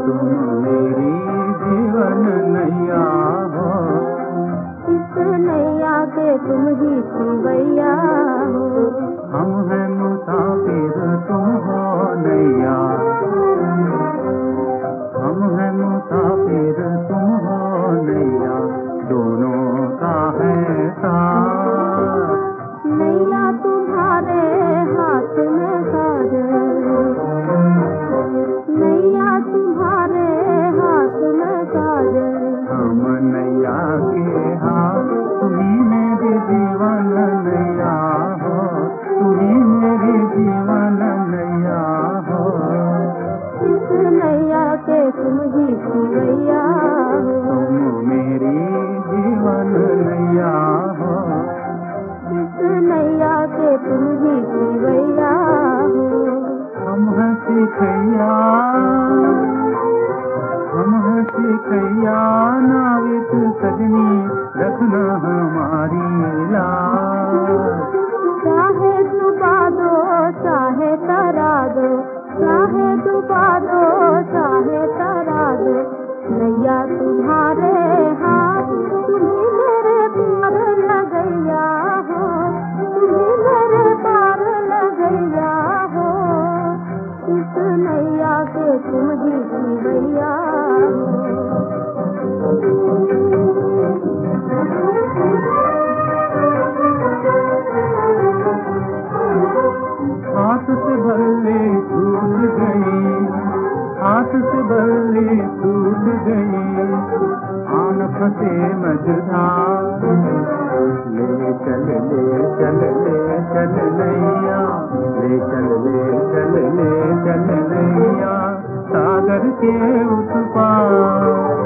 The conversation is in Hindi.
तुम मेरी जीवन नैया हो। इस नैया के तुम ही सिवैया हो। हम हैं मुसाफिर तुम हो नैया, हम हैं मुसाफिर तुम हो नैया, दोनों का है साथ। नैया तुम्हारे हाथ में साजन, नैया तुम्हारे हाथ में साजन। हम नैया के हाथ, तुम्ही मेरी जीवन नैया हो, तुम्ही मेरी जीवन नैया हो। इस नैया के तुम ही सिवैया हो। तुम मेरी जीवन नैया हो। इस नैया के तुम ही सिवैया हो। हम हैं सिखैया, हम हैं सिखैया, नाविक सजनी रखना हमारी लाज। चाहे डुबा दो चाहे तरा दो, चाहे डुबा दो चाहे तरा दो, नैया तुम्हारे हाथ। तुम्ही मेरे पार लगैया हो, तुम्ही मेरे पार लगैया हो। इस नैया के तुम ही सिवैया हो। हाथ से बल्ली टूट गई, हाथ से बल्ली टूट गई, आन फंसे मझधार। ले चल ले चल ले चल नैया, ले चल ले चल ले चल नैया, सागर के उस पार।